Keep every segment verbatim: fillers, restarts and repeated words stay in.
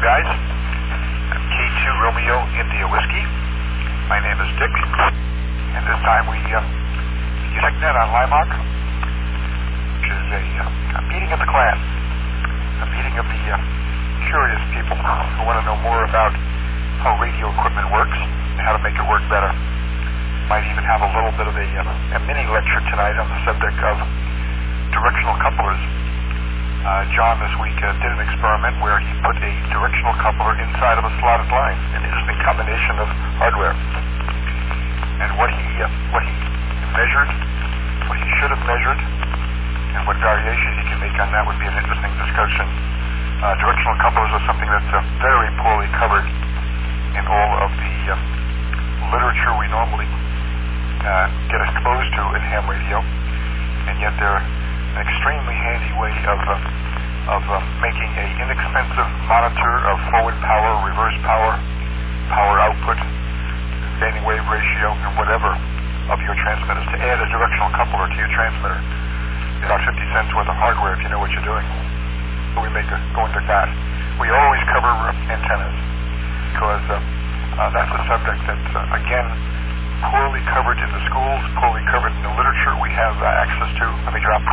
guys. I'm K two Romeo India Whiskey. My name is Dick. And this time we uh, use TechNet on Limehawk, which is a, uh, a meeting of the class, a meeting of the uh, curious people who want to know more about how radio equipment works and how to make it work better. Might even have a little bit of a, uh, a mini lecture tonight on the subject of directional couplers. Uh, John this week uh, did an experiment where he put a directional coupler inside of a slotted line, an interesting combination of hardware. And what he uh, what he measured, what he should have measured, and what variations he can make on that would be an interesting discussion. Uh, directional couplers are something that's uh, very poorly covered in all of the uh, literature we normally uh, get exposed to in ham radio, and yet they're an extremely handy way of uh, of uh, making a inexpensive monitor of forward power, reverse power, power output, standing wave ratio, and whatever of your transmitters. To add a directional coupler to your transmitter, about fifty cents worth of hardware if you know what you're doing. So we make a, go into that. We always cover uh, antennas because uh, uh, that's a subject that's uh, again poorly covered in the schools, poorly covered in the literature we have uh, access to. Let me drop.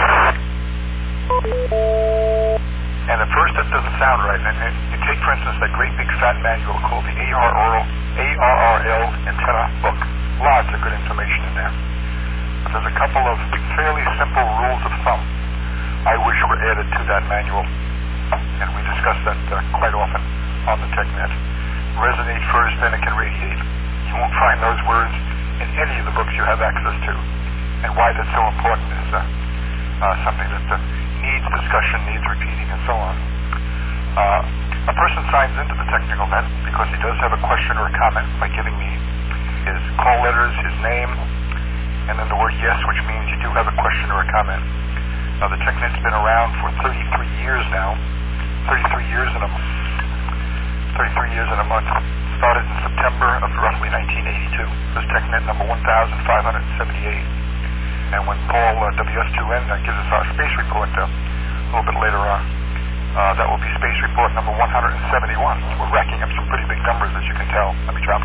And at first it doesn't sound right. And, and you take, for instance, that great big fat manual called the A R R L Antenna Book. Lots of good information in there. But there's a couple of fairly simple rules of thumb I wish were added to that manual. And we discuss that uh, quite often on the TechNet. Resonate first, then it can radiate. You won't find those words in any of the books you have access to. And why that's so important is uh, uh, something that uh, needs discussion, needs repeating, and so on. Uh, a person signs into the technical net because he does have a question or a comment by giving me his call letters, his name, and then the word yes, which means you do have a question or a comment. Now, the TechNet's been around for thirty-three years now. thirty-three years in a month. thirty-three years in a month. Started in September of roughly nineteen eighty-two. This is TechNet number one thousand five hundred seventy-eight. And when Paul, uh, W S two N, uh, gives us our space report uh, a little bit later on, uh, that will be space report number one hundred seventy-one. We're racking up some pretty big numbers, as you can tell. Let me drop.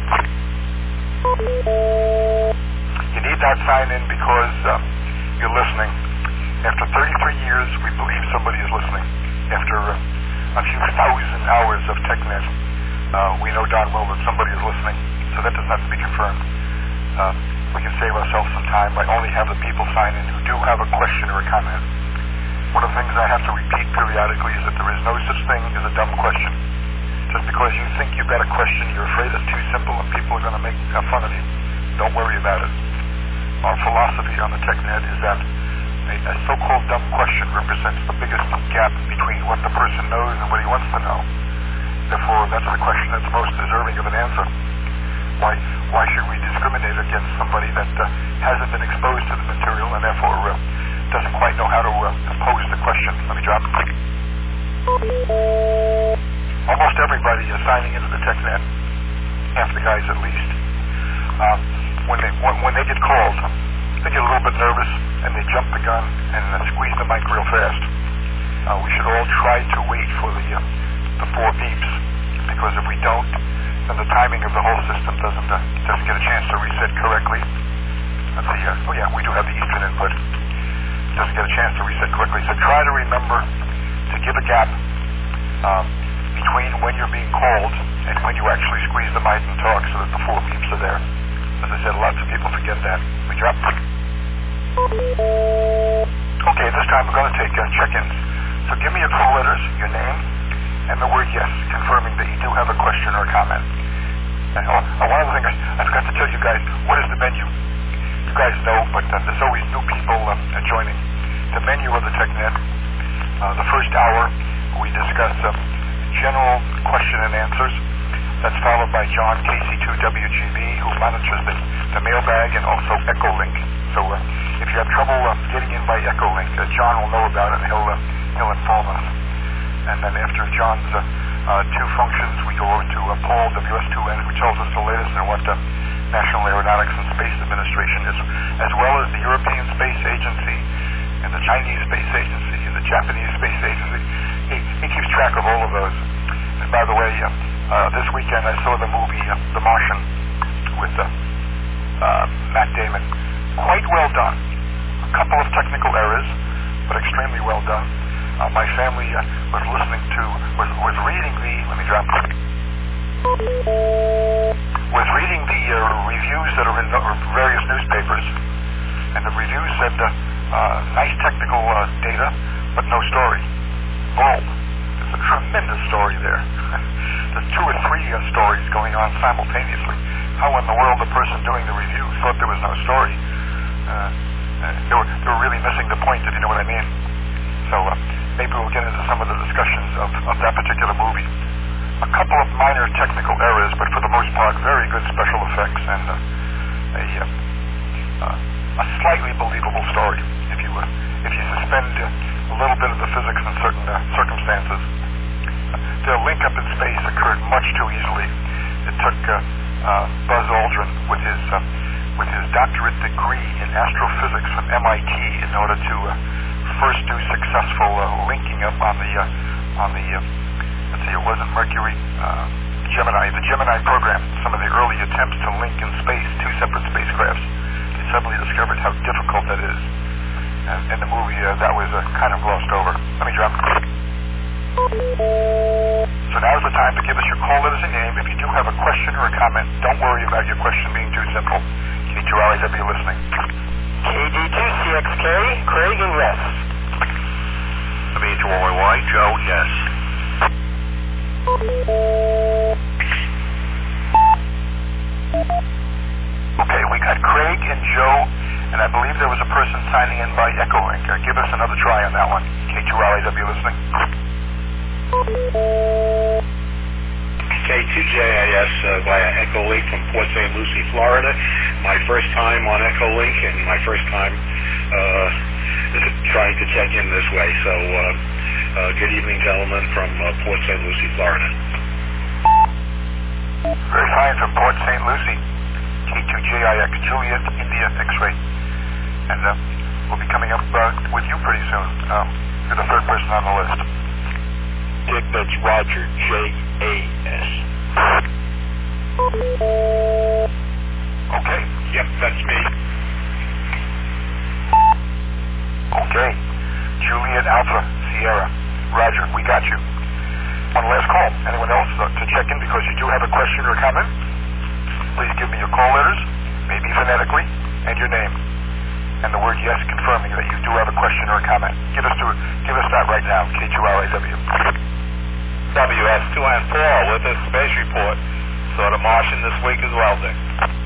You need that sign in because uh, you're listening. After thirty-three years, we believe somebody is listening. After uh, a few thousand hours of TechNet, Uh, we know darn well that somebody is listening, so that doesn't have to be confirmed. Uh, we can save ourselves some time by only having people sign in who do have a question or a comment. One of the things I have to repeat periodically is that there is no such thing as a dumb question. Just because you think you've got a question, you're afraid it's too simple and people are going to make fun of you. Don't worry about it. Our philosophy on the TechNet is that a, a so-called dumb question represents the biggest gap between what the person knows and what he wants to know. Therefore, that's the question that's most deserving of an answer. Why why should we discriminate against somebody that uh, hasn't been exposed to the material and therefore uh, doesn't quite know how to uh, pose the question? Let me drop. Almost everybody is signing into the TechNet, half the guys at least. Uh, when they when, when they get called, they get a little bit nervous and they jump the gun and uh, squeeze the mic real fast. Uh, we should all try to wait for the uh, the four beeps, because if we don't, then the timing of the whole system doesn't uh, doesn't get a chance to reset correctly. Let's see here. Oh yeah, we do have the Eastern input. Doesn't get a chance to reset correctly. So try to remember to give a gap um, between when you're being called and when you actually squeeze the mic and talk, so that the four beeps are there. As I said, lots of people forget that. We drop. Okay, this time we're going to take uh, check-ins. So give me your call letters, your name, and the word yes, confirming that you do have a question or a comment. And uh, one other thing, I, I forgot to tell you guys, what is the menu? You guys know, but uh, there's always new people uh, joining. The menu of the TechNet, uh, the first hour, we discuss uh, general question and answers. That's followed by John, K C two W G B, who monitors the, the mailbag and also Echolink. So uh, if you have trouble uh, getting in by Echolink, uh, John will know about it and he'll, uh, he'll inform us. And then after John's uh, uh, two functions, we go over to uh, Paul, W S two N, who tells us the latest on what the National Aeronautics and Space Administration is, as well as the European Space Agency and the Chinese Space Agency and the Japanese Space Agency. He, he keeps track of all of those. And by the the way, uh, uh, this weekend I saw the movie uh, The Martian with uh, uh, Matt Damon. Quite well done. A couple of technical errors, but extremely well done. Uh, my family uh, was listening to, was, was reading the, let me drop, was reading the uh, reviews that are in uh, various newspapers, and the reviews said, uh, uh, nice technical uh, data, but no story. Bull. There's a tremendous story there. There's two or three uh, stories going on simultaneously. How in the world the person doing the review thought there was no story? Uh, uh, they, were, they were really missing the point, if you know what I mean. So uh, maybe we'll get into some of the discussions of, of that particular movie. A couple of minor technical errors, but for the most part, very good special effects and uh, a, uh, uh, a slightly believable story. If you uh, if you suspend uh, a little bit of the physics in certain uh, circumstances, their link up in space occurred much too easily. It took uh, uh, Buzz Aldrin with his uh, with his doctorate degree in astrophysics from M I T in order to uh, first do successful uh, linking up on the uh, on the uh, let's see, it wasn't Mercury, uh, Gemini, the Gemini program. Some of the early attempts to link in space two separate spacecrafts. They suddenly discovered how difficult that is. And in the movie, uh, that was uh, kind of glossed over. Let me drop. So now's the time to give us your call letters and name. If you do have a question or a comment, don't worry about your question being too simple. K two R I W listening. K D two C X K, Craig and yes. W H Y Y, Joe, yes. Okay, we got Craig and Joe, and I believe there was a person signing in by Echolink. Uh, give us another try on that one. K two R I W listening. K two J I S uh, via Echolink from Port Saint Lucie, Florida. My first time on Echolink and my first time uh, trying to check in this way. So, uh, uh, good evening, gentlemen, from uh, Port Saint Lucie, Florida. Very fine from Port Saint Lucie. K two J I X, Juliet, India, X-ray. And uh, we'll be coming up uh, with you pretty soon. Um, you're the third person on the list. Dick, that's Roger, J A S. Okay. Yep, that's me. Okay. Juliet Alpha, Sierra. Roger, we got you. One last call. Anyone else uh, to check in because you do have a question or a comment? Please give me your call letters, maybe phonetically, and your name. And the word yes confirming that you do have a question or a comment. Give us to, give us that right now, K two R I W. W S two and four with a space report. Saw the Martian this week as well, Dick.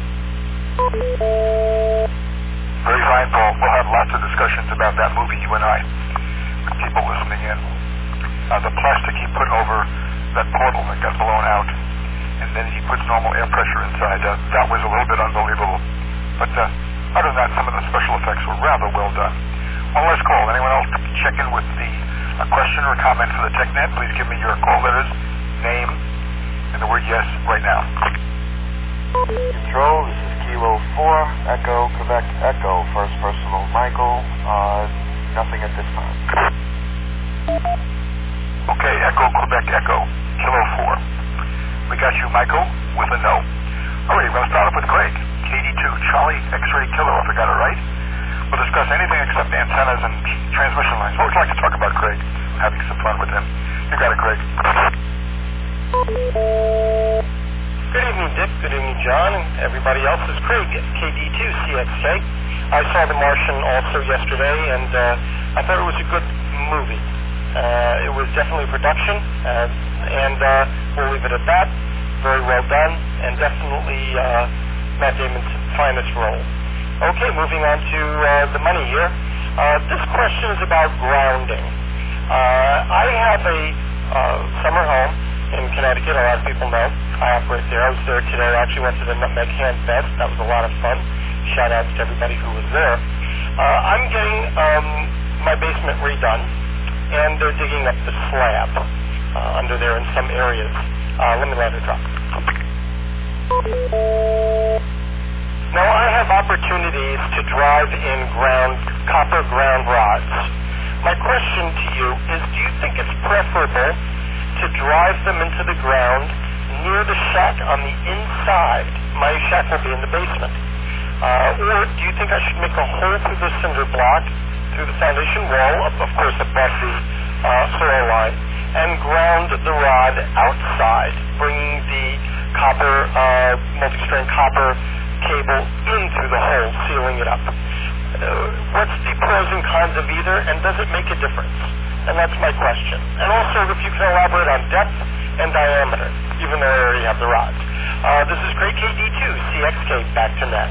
Very fine, Paul. We'll have lots of discussions about that movie, you and I, with people listening in. Uh, the plastic he put over that portal that got blown out, and then he puts normal air pressure inside. Uh, that was a little bit unbelievable. But uh, other than that, some of the special effects were rather well done. One last call. Anyone else check in with the a question or a comment for the TechNet? Please give me your call letters, name, and the word yes right now. Control, this is Kilo four, Echo, Quebec, Echo, first personal, Michael, uh, nothing at this time. Okay, Echo, Quebec, Echo, Kilo four. We got you, Michael, with a no. All right, we'll start off with Craig, K D two, Charlie, X-ray, Kilo, if I got it right. We'll discuss anything except antennas and transmission lines. Always like to talk about Craig, having some fun with him. You got it, Craig. Good evening, Dick. Good evening, John, and everybody else. Is Craig, K D two C X K. I saw The Martian also yesterday, and uh, I thought it was a good movie. Uh, it was definitely production, uh, and uh, we'll leave it at that. Very well done, and definitely uh, Matt Damon's finest role. Okay, moving on to uh, the money here. Uh, this question is about grounding. Uh, I have a uh, summer home in Connecticut. A lot of people know I operate there. I was there today. I actually went to the Nutmeg Hand Fest. That was a lot of fun. Shout out to everybody who was there. Uh, I'm getting um, my basement redone, and they're digging up the slab uh, under there in some areas. Uh, let me let it drop. Now, I have opportunities to drive in ground, copper ground rods. My question to you is, do you think it's preferable to drive them into the ground near the shack on the inside. My shack will be in the basement. Uh, or do you think I should make a hole through the cinder block, through the foundation wall, of, of course above the uh, soil line, and ground the rod outside, bringing the copper, uh, multi-strand copper cable in through the hole, sealing it up? Uh, what's the pros and cons of either, and does it make a difference? And that's my question. And also, if you can elaborate on depth and diameter, even though I already have the rods. Uh, this is Craig, K D two, C X K, back to net.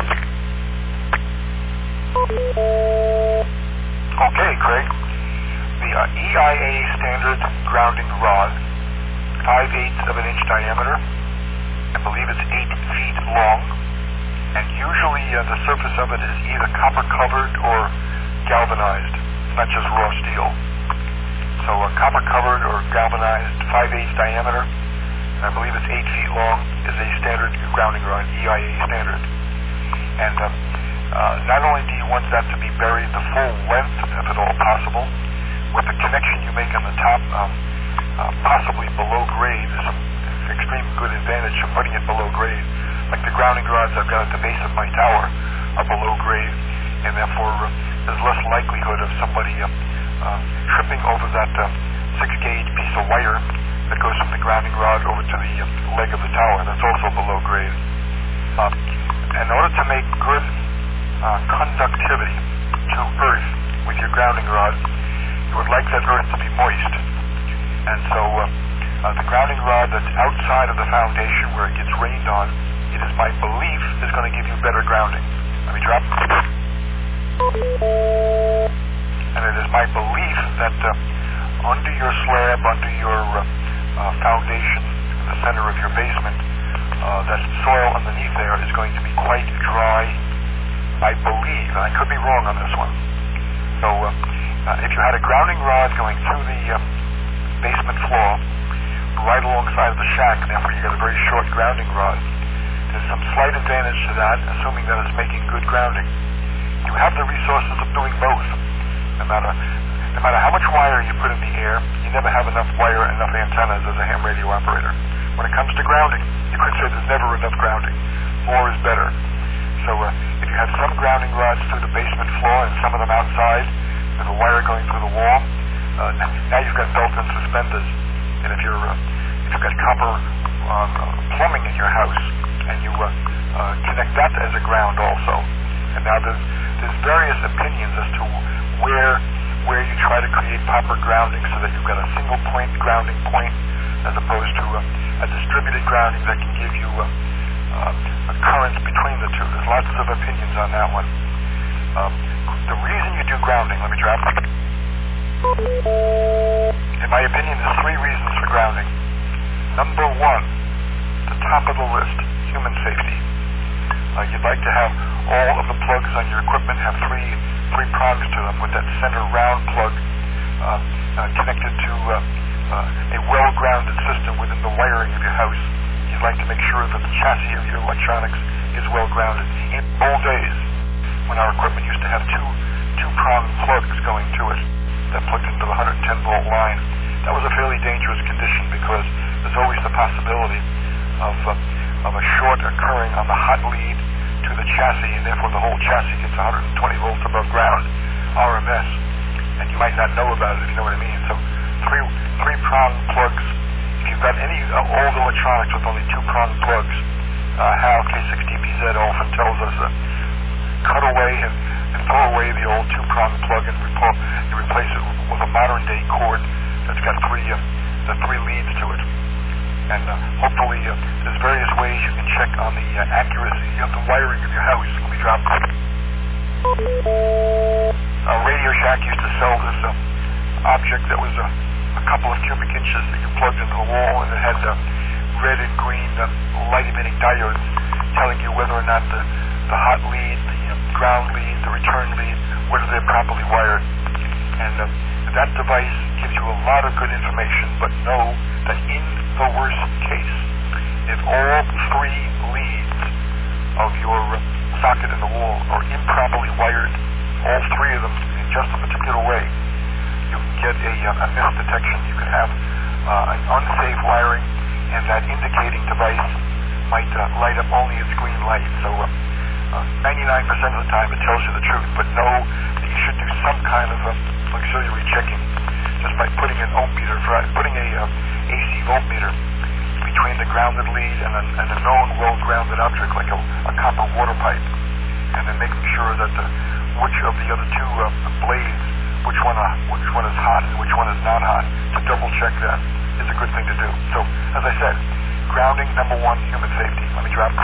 Okay, Craig. The uh, E I A standard grounding rod, five eighths of an inch diameter. I believe it's eight feet long. And usually uh, the surface of it is either copper covered or galvanized, not just raw steel. So uh, copper covered or galvanized, five eighths diameter, and I believe it's eight feet long, is a standard grounding rod, E I A standard. And uh, uh, not only do you want that to be buried the full length, if at all possible, with the connection you make on the top, um, uh, possibly below grade. There's some extreme good advantage of putting it below grade. Like the grounding rods I've got at the base of my tower are below grade, and therefore uh, there's less likelihood of somebody uh, uh, tripping over that uh, six gauge piece of wire that goes from the grounding rod over to the uh, leg of the tower. That's also below grade. Uh, in order to make good uh, conductivity to earth with your grounding rod, you would like that earth to be moist. And so uh, uh, the grounding rod that's outside of the foundation where it gets rained on, it is my belief is going to give you better grounding. Let me drop. And it is my belief that uh, under your slab, under your uh, uh, foundation, in the center of your basement, uh, that soil underneath there is going to be quite dry, I believe, and I could be wrong on this one. So uh, uh, if you had a grounding rod going through the uh, basement floor, right alongside of the shack, and therefore you got a very short grounding rod, there's some slight advantage to that, assuming that it's making good grounding. You have the resources of doing both. No matter, no matter how much wire you put in the air, you never have enough wire and enough antennas as a ham radio operator. When it comes to grounding, you could say there's never enough grounding. More is better. So uh, if you have some grounding rods through the basement floor and some of them outside, with a wire going through the wall, uh, now you've got built-in suspenders. And if you're uh, if you've got copper um, plumbing in your house, and you uh, uh, connect that as a ground also. And now there's, there's various opinions as to where where you try to create proper grounding so that you've got a single point grounding point as opposed to uh, a distributed grounding that can give you uh, uh, a current between the two. There's lots of opinions on that one. Um, the reason you do grounding, let me drop. In my opinion, there's three reasons for grounding. Number one, the top of the list, human safety. Uh, you'd like to have all of the plugs on your equipment have three three prongs to them, with that center round plug uh, uh, connected to uh, uh, a well-grounded system within the wiring of your house. You'd like to make sure that the chassis of your electronics is well-grounded. In old days, when our equipment used to have two two-prong plugs going to it that plugged into the one hundred ten volt line, that was a fairly dangerous condition because there's always the possibility of uh, of a short occurring on the hot lead to the chassis, and therefore the whole chassis gets one hundred twenty volts above ground, R M S, and you might not know about it, if you know what I mean. So three three prong plugs. If you've got any uh, old electronics with only two prong plugs, uh, Hal K six T P Z often tells us uh, cut away and, and throw away the old two prong plug and repl- you replace it with a modern day cord that's got three uh, the three leads to it. And uh, hopefully uh, there's various ways you can check on the uh, accuracy of the wiring of your house. Let me drop. Uh, Radio Shack used to sell this uh, object that was uh, a couple of cubic inches that you plugged into the wall, and it had uh, red and green uh, light-emitting diodes telling you whether or not the, the hot lead, the uh, ground lead, the return lead, whether they're properly wired. And uh, that device gives you a lot of good information, but know that in the worst case, if all three leads of your socket in the wall are improperly wired, all three of them in just a particular way, you can get a, a miss detection. You can have uh, a that indicating device might uh, light up only its green light. So uh, uh, ninety-nine percent of the time it tells you the truth, but know that you should do some kind of uh, auxiliary checking just by putting an ohm meter, for, putting a uh, A C voltmeter between the grounded lead and a, and a known well-grounded object like a, a copper water pipe, and then making sure that the, which of the other two uh, blades, which one uh, which one is hot and which one is not hot, to double check that is a good thing to do. So, as I said, grounding, number one, human safety. Let me drop.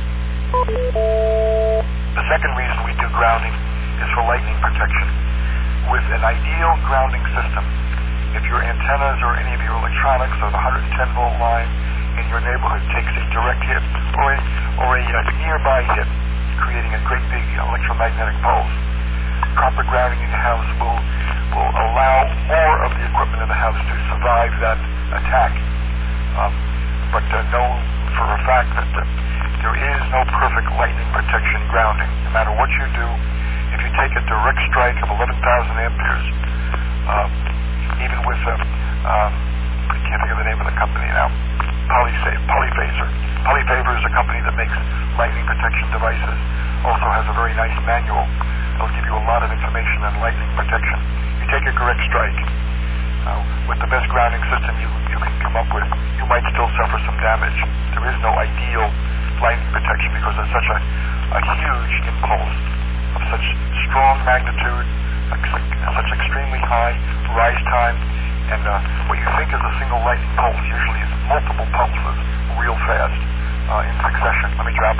The second reason we do grounding is for lightning protection. With an ideal grounding system, if your antennas or any of your electronics or the one hundred ten volt line in your neighborhood takes a direct hit or a, or a, a nearby hit, creating a great big electromagnetic pulse, proper grounding in the house will will allow more of the equipment in the house to survive that attack. Um, but uh, know for a fact that uh, there is no perfect lightning protection grounding. No matter what you do, if you take a direct strike of eleven thousand amperes, uh, even with, uh, um, I can't think of the name of the company now, Polysa- Polyphaser. Polyphaser is a company that makes lightning protection devices, also has a very nice manual. It'll give you a lot of information on lightning protection. You take a direct strike. Uh, with the best grounding system you, you can come up with, you might still suffer some damage. There is no ideal lightning protection because it's such a, a huge impulse of such strong magnitude, such extremely high rise time, and uh, what you think is a single lightning pulse usually is multiple pulses real fast uh, in succession. Let me drop.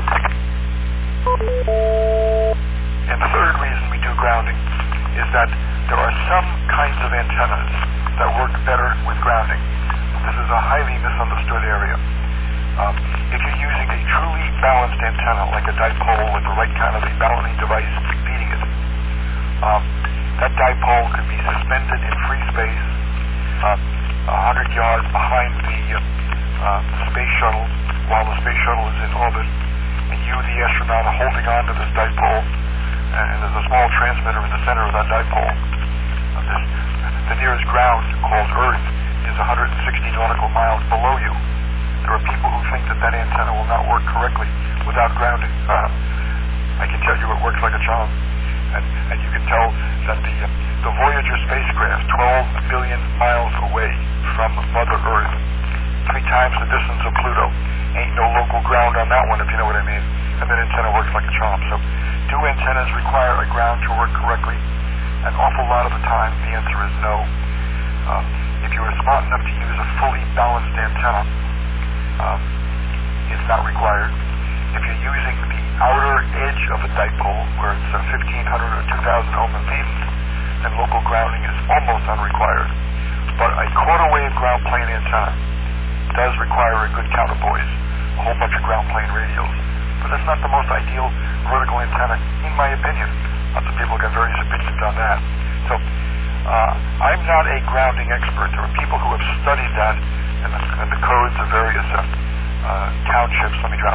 And the third reason we do grounding is that there are some kinds of antennas that work better with grounding. This is a highly misunderstood area. Um, if you're using a truly balanced antenna, like a dipole with the right kind of a balancing device feeding it, um, that dipole could be suspended in free space uh, one hundred yards behind the uh, uh, space shuttle while the space shuttle is in orbit, and you, the astronaut, are holding on to this dipole, and, and there's a small transmitter in the center of that dipole. Uh, this, the nearest ground, called Earth, is one hundred sixty nautical miles below you. There are people who think that that antenna will not work correctly without grounding. Uh, I can tell you it works like a charm. And, and you can tell that the, uh, the Voyager spacecraft, twelve billion miles away from Mother Earth, three times the distance of Pluto, ain't no local ground on that one, if you know what I mean. And that antenna works like a charm. So, do antennas require a ground to work correctly? An awful lot of the time, the answer is no. Uh, if you are smart enough to use a fully balanced antenna, um, it's not required. If you're using the outer edge of a dipole, where it's a fifteen hundred or two thousand ohm impedance, then local grounding is almost unrequired. But a quarter wave ground plane antenna does require a good counterpoise, a whole bunch of ground plane radials. But that's not the most ideal vertical antenna, in my opinion. Lots of people get various opinions on that. So, uh, I'm not a grounding expert. There are people who have studied that and the, and the codes of various uh, uh, townships. Let me drop.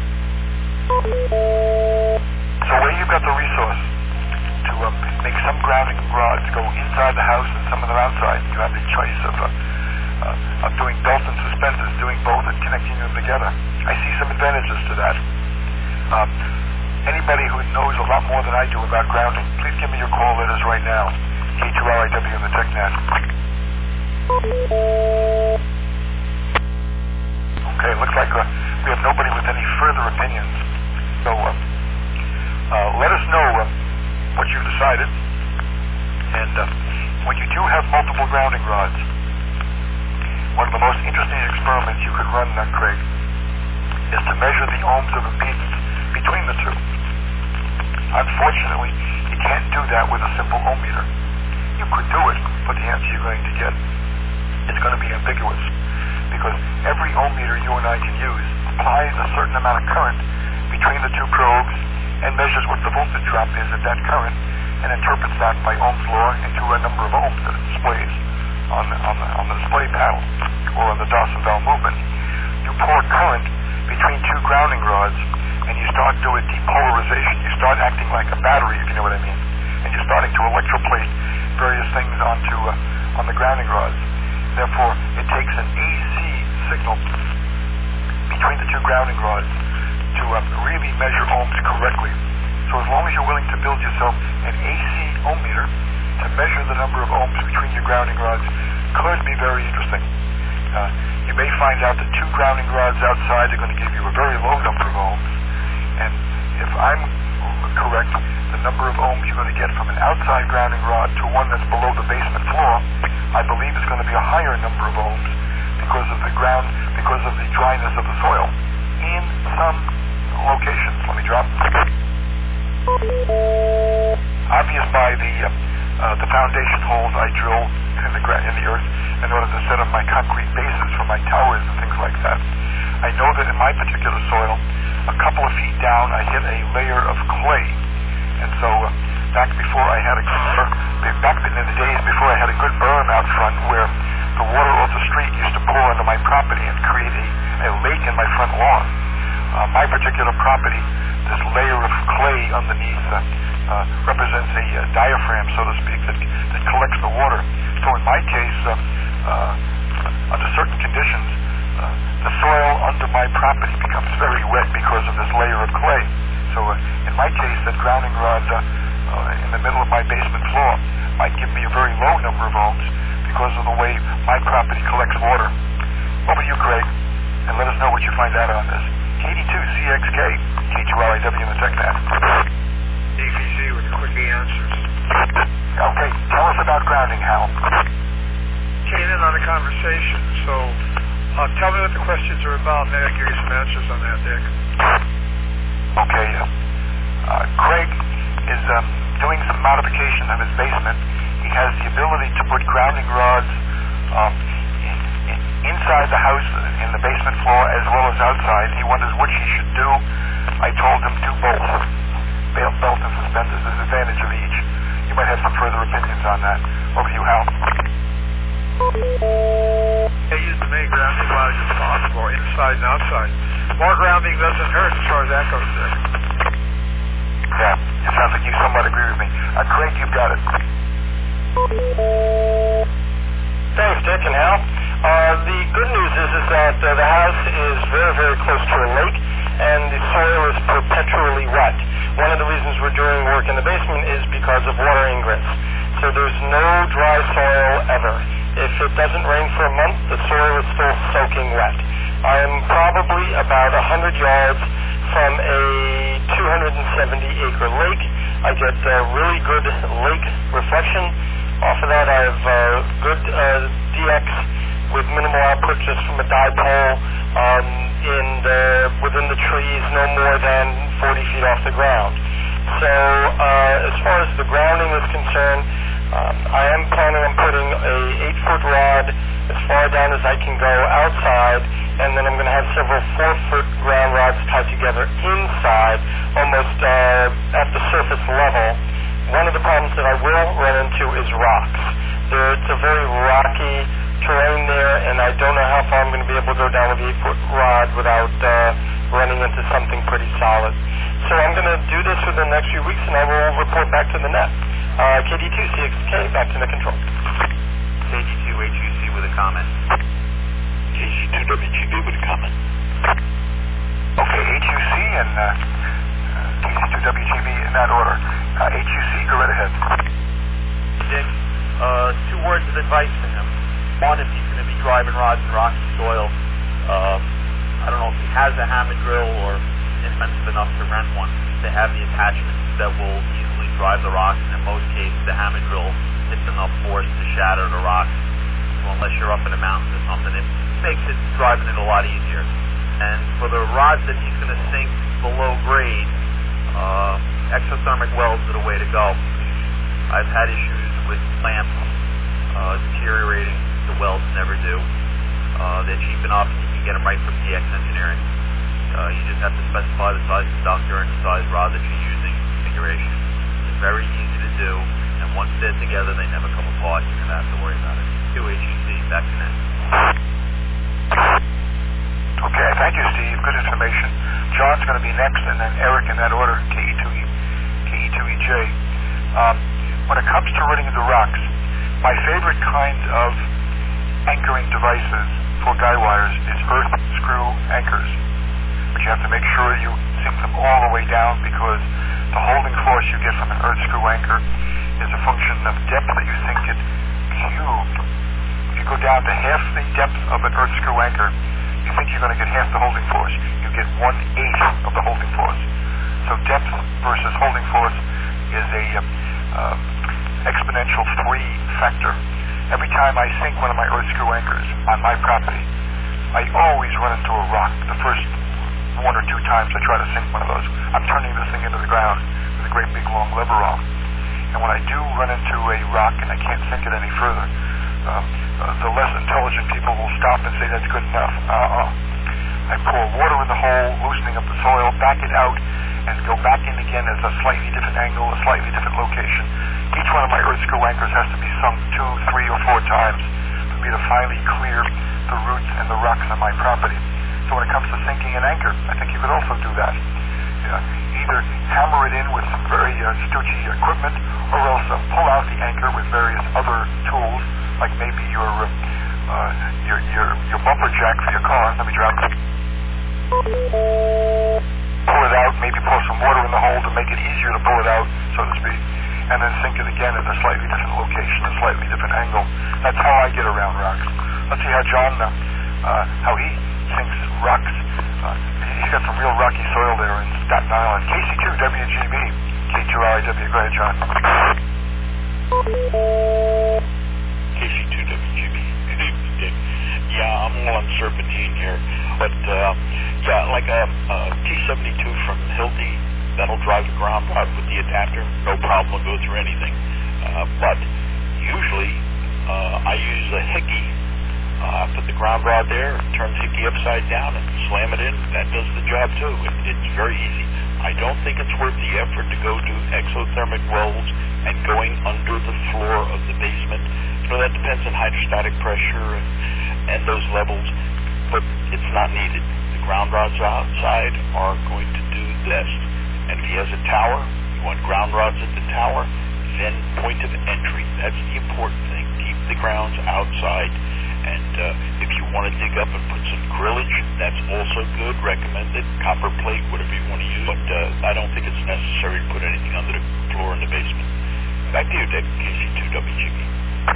So where you've got the resource to uh, make some grounding rods go inside the house and some of them outside, you have the choice of uh, uh, of doing belts and suspenders, doing both and connecting them together. I see some advantages to that. Um, anybody who knows a lot more than I do about grounding, please give me your call letters right now. K two R I W in the TechNet. Okay, looks like uh, we have nobody with any further opinions. So uh, uh, let us know uh, what you've decided. And uh, when you do have multiple grounding rods, one of the most interesting experiments you could run, uh, Craig, is to measure the ohms of impedance between the two. Unfortunately, you can't do that with a simple ohm meter. You could do it, but the answer you're going to get is going to be ambiguous, because every ohm meter you and I can use applies a certain amount of current between the two probes and measures what the voltage drop is at that current and interprets that by Ohm's law into a number of ohms that it displays on the, on the, on the display panel or on the Dawson Bell movement. You pour current between two grounding rods and you start doing depolarization. You start acting like a battery, if you know what I mean, and you're starting to electroplate various things onto uh, on the grounding rods. Therefore, it takes an A C signal signal between the two grounding rods to um, really measure ohms correctly. So as long as you're willing to build yourself an A C ohm meter to measure the number of ohms between your grounding rods could be very interesting. Uh, you may find out that two grounding rods outside are going to give you a very low number of ohms, and if I'm correct, the number of ohms you're going to get from an outside grounding rod to one that's below the basement floor, I believe is going to be a higher number of ohms because of the ground, because of the dryness of the soil in some locations. Let me drop. Obvious by the uh, uh, the foundation holes I drill in the gra- in the earth in order to set up my concrete bases for my towers and things like that. I know that in my particular soil, a couple of feet down, I hit a layer of clay, and so uh, back before I had a back in the days before I had a good berm out front where the water off the street used to pour onto my property and create a, a lake in my front lawn. Uh, my particular property, this layer of clay underneath uh, uh, represents a uh, diaphragm, so to speak, that, that collects the water. So in my case, uh, uh, under certain conditions, uh, the soil under my property becomes very wet because of this layer of clay. So uh, in my case, that grounding rod uh, uh, in the middle of my basement floor might give me a very low number of ohms because of the way my property collects water. Over to you, Craig, and let us know what you find out on this. K D two C X K, K two R I W in the TechNet. D P Z with the quickie answers. Okay, tell us about grounding, Hal. Came in on the conversation, so uh, tell me what the questions are about, and then I'll give you some answers on that, Dick. Okay, uh, uh, Craig is um, doing some modification of his basement. He has the ability to put grounding rods um, in, in, inside the house, in the basement floor, as well as outside. He wonders what he should do. I told him do both. Belt, belt and suspenders. There's an advantage of each. You might have some further opinions on that. Over to you, Hal. They use the main grounding rods as possible, inside and outside. More grounding doesn't hurt as far as that goes there. Yeah, it sounds like you somewhat agree with me. Uh, Craig, you've got it. Thanks, Dick and Hal. Uh, the good news is, is that uh, the house is very, very close to a lake, and the soil is perpetually wet. One of the reasons we're doing work in the basement is because of water ingress. So there's no dry soil ever. If it doesn't rain for a month, the soil is still soaking wet. I'm probably about one hundred yards from a two hundred seventy acre lake. I get uh, really good lake reflection. Off of that, I have uh, good uh, D X with minimal output just from a dipole um, in the, within the trees, no more than forty feet off the ground. So uh, as far as the grounding is concerned, um, I am planning on putting a eight foot rod as far down as I can go outside, and then I'm going to have several four foot ground rods tied together inside, almost uh, at the surface level. One of the problems that I will run into is rocks. There, it's a very rocky terrain there, and I don't know how far I'm going to be able to go down with the eight foot rod without uh, running into something pretty solid. So I'm going to do this within the next few weeks, and I will report back to the net. Uh, K D two C X K, back to net control. K D two H U C with a comment. K C two W G B with a comment. Okay, H U C and uh, K C two W G B in that order. Uh, H U C, go right ahead. Dick, uh, two words of advice to him. One, if he's going to be driving rods in rocky soil, uh, I don't know if he has a hammer drill or inexpensive enough to rent one. They have the attachments that will easily drive the rocks, and in most cases the hammer drill hits enough force to shatter the rocks. So unless you're up in the mountains or something, it makes it driving it a lot easier. And for the rods that he's going to sink below grade, uh, exothermic welds are the way to go. I've had issues with lamps uh, deteriorating. The welds never do. Uh, they're cheap enough, and you can get them right from D X Engineering. Uh, you just have to specify the size conductor and the size rod that you're using, configuration. It's very easy to do, and once they're together, they never come apart. You never have to worry about it. two H U C, back to net. Okay, thank you, Steve. Good information. John's going to be next, and then Eric in that order, K E two E J. Um, when it comes to running the rocks, my favorite kind of anchoring devices for guy wires is earth screw anchors. But you have to make sure you sink them all the way down, because the holding force you get from an earth screw anchor is a function of depth that you sink it cubed. If you go down to half the depth of an earth screw anchor, you think you're going to get half the holding force. You get one-eighth of the holding force. So depth versus holding force is a uh, exponential three factor. Every time I sink one of my earth screw anchors on my property, I always run into a rock. The first one or two times I try to sink one of those, I'm turning this thing into the ground with a great big long lever arm. And when I do run into a rock and I can't sink it any further, uh, uh, the less intelligent people will stop and say that's good enough. Uh-uh. I pour water in the hole, loosening up the soil, back it out, and go back in again at a slightly different angle, a slightly different location. Each one of my earth screw anchors has to be sunk two, three, or four times for me to finally clear the roots and the rocks on my property. So when it comes to sinking an anchor, I think you could also do that. Uh, either hammer it in with some very uh, stoochy equipment, or else uh, pull out the anchor with various other tools, like maybe your uh, uh, your, your your bumper jack for your car. Let me drop it. Pull it out, maybe pour some water in the hole to make it easier to pull it out, so to speak, and then sink it again at a slightly different location, a slightly different angle. That's how I get around rocks. Let's see how John, uh, uh, how he sinks rocks. Uh, he's got some real rocky soil there in Staten Island. K C two W G B, K two R I W. Go ahead, John. K C two W G B. Good evening, Dick. Yeah, I'm all on Serpentine here, but uh, yeah, like a, a T seventy-two from Hilti, that'll drive the ground rod with the adapter, no problem, will go through anything. Uh, but usually uh, I use a Hickey. Uh, put the ground rod there, turn the Hickey upside down, and slam it in. That does the job too. It, it's very easy. I don't think it's worth the effort to go to exothermic wells and going under the floor of the basement. You know, that depends on hydrostatic pressure and, and those levels, but it's not needed. The ground rods outside are going to do best. And if he has a tower, you want ground rods at the tower, then point of entry. That's the important thing. Keep the grounds outside. And uh, if you want to dig up and put some grillage, that's also good, recommended, copper plate, whatever you want to use. But uh, I don't think it's necessary to put anything under the floor in the basement. Back to you, Dick, K C two W G B.